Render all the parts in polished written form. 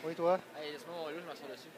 Oui, toi? Hey, laisse-moi mon vélo, je m'assois dessus.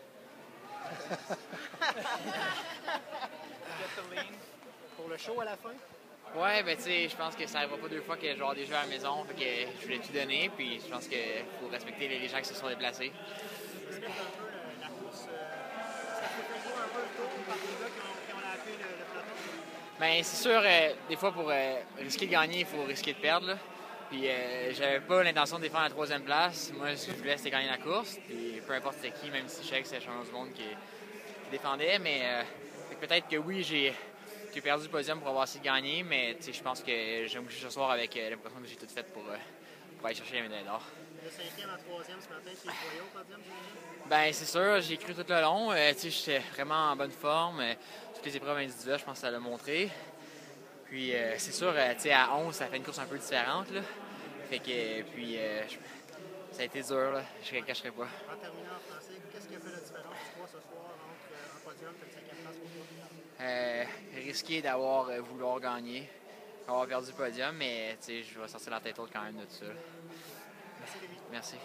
Get the lean pour le show à la fin? Ouais, ben tu sais, je pense que ça n'arrivera pas deux fois que je vais avoir des jeux à la maison, fait que je voulais tout donner, puis je pense qu'il faut respecter les gens qui se sont déplacés. Tu un peu la course. Ça te fait un peu le tour par les gars qui ont lappé le peloton? Ben c'est sûr, des fois pour risquer de gagner, il faut risquer de perdre, là. Puis j'avais pas l'intention de défendre la troisième place. Moi, ce que je voulais, c'était gagner la course. Puis peu importe c'était qui, même si je savais que c'était le champion du monde qui défendait. Mais peut-être que oui, j'ai perdu le podium pour avoir essayé de gagner. Mais je pense que je vais me coucher ce soir avec l'impression que j'ai tout fait pour aller chercher la médaille d'or. Le cinquième à troisième ce matin, tu es croyais au podium, j'imagine? Ben c'est sûr, j'ai cru tout le long. J'étais vraiment en bonne forme. Toutes les épreuves individuelles, je pense que ça l'a montré. Puis c'est sûr, à 11, ça fait une course un peu différente. Là. Fait que, puis ça a été dur, là. Je ne le cacherai pas. En terminant en français, qu'est-ce qui a fait la différence, tu crois, ce soir entre un podium et une cinquième place pour toi? Risquer d'avoir vouloir gagner, avoir perdu le podium, mais je vais sortir la tête haute quand même de tout ça. Merci, Lévi. Merci.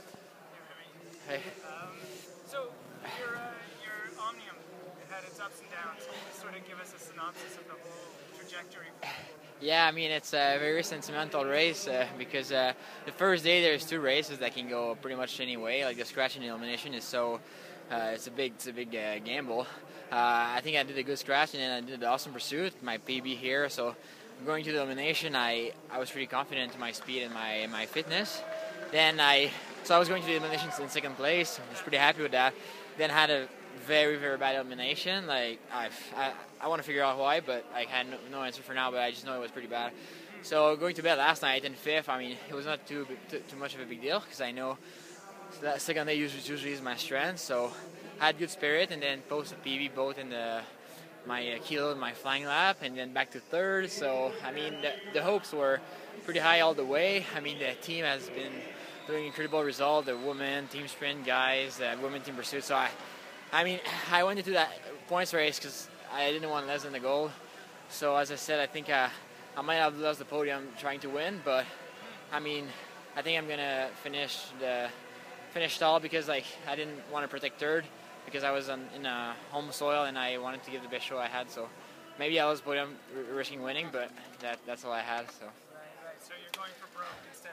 Hey. So your Omnium had its ups and downs. Can you sort of give us a synopsis of the whole trajectory? Yeah, I mean it's a very sentimental race because the first day there's two races that can go pretty much any way. Like the scratch and the elimination is so it's a big gamble. I think I did a good scratch and then I did the awesome pursuit, my PB here. So going to the elimination, I was pretty confident in my speed and my fitness. Then I was going to the eliminations in second place. I was pretty happy with that. Then had a very bad elimination. Like I want to figure out why, but I had no answer for now. But I just know it was pretty bad. So going to bed last night in fifth, I mean it was not too much of a big deal because I know that second day usually is my strength. So I had good spirit and then posted PB both in my kilo and my flying lap, and then back to third. So I mean the hopes were pretty high all the way. I mean the team has been doing incredible result. The women team sprint guys, the women team pursuit. So I mean I went into that points race because I didn't want less than the goal. So as I said, I think I might have lost the podium trying to win, but I mean I think I'm gonna finish tall because like I didn't want to protect third because I was in a home soil and I wanted to give the best show I had. So maybe I lost the podium risking winning, but that's all I had. So. Right. So you're going for broke instead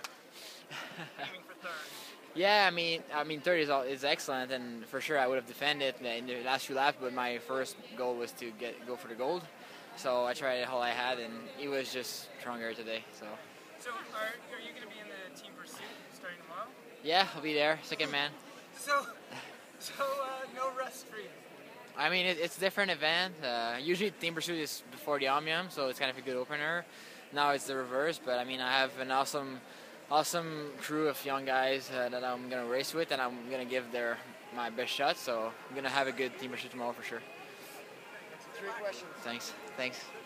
of aiming for third. Yeah, I mean, third is excellent, and for sure I would have defended in the last few laps. But my first goal was to go for the gold, so I tried all I had, and it was just stronger today. So are you going to be in the team pursuit starting tomorrow? Yeah, I'll be there, second man. So no rest for you. I mean, it's a different event. Usually team pursuit is before the Omnium, so it's kind of a good opener. Now it's the reverse, but I mean I have an awesome crew of young guys that I'm going to race with, and I'm going to give my best shot. So I'm going to have a good team pursuit tomorrow for sure. Three questions. Thanks.